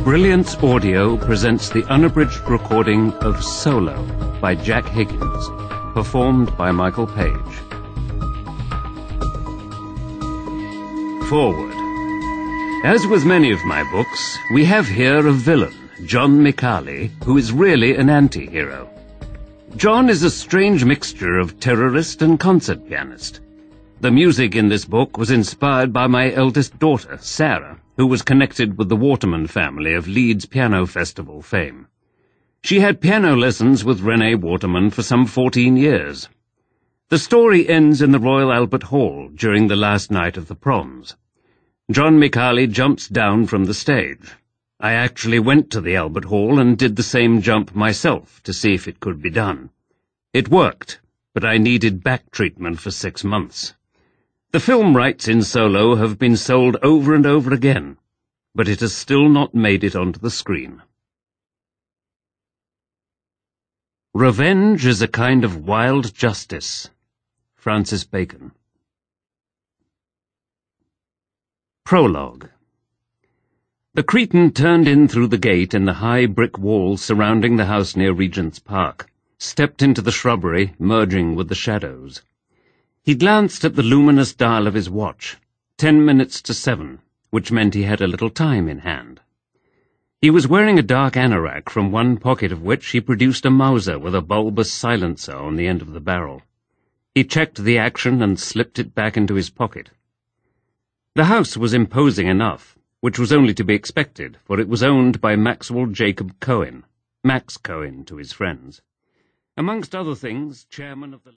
Brilliance Audio presents the unabridged recording of Solo by Jack Higgins, performed by Michael Page. Forward. As with many of my books, we have here a villain, John Micali, who is really an anti-hero. John is a strange mixture of terrorist and concert pianist. The music in this book was inspired by my eldest daughter, Sarah, who was connected with the Waterman family of Leeds Piano Festival fame. She had piano lessons with René Waterman for some 14 years. The story ends in the Royal Albert Hall during the last night of the proms. John Micali jumps down from the stage. I actually went to the Albert Hall and did the same jump myself to see if it could be done. It worked, but I needed back treatment for 6 months. The film rights in Solo have been sold over and over again, but it has still not made it onto the screen. Revenge is a kind of wild justice. Francis Bacon. Prologue. The Cretan turned in through the gate in the high brick wall surrounding the house near Regent's Park, stepped into the shrubbery, merging with the shadows. He glanced at the luminous dial of his watch, 10 minutes to 7, which meant he had a little time in hand. He was wearing a dark anorak, from one pocket of which he produced a Mauser with a bulbous silencer on the end of the barrel. He checked the action and slipped it back into his pocket. The house was imposing enough, which was only to be expected, for it was owned by Maxwell Jacob Cohen, Max Cohen to his friends. Amongst other things, chairman of the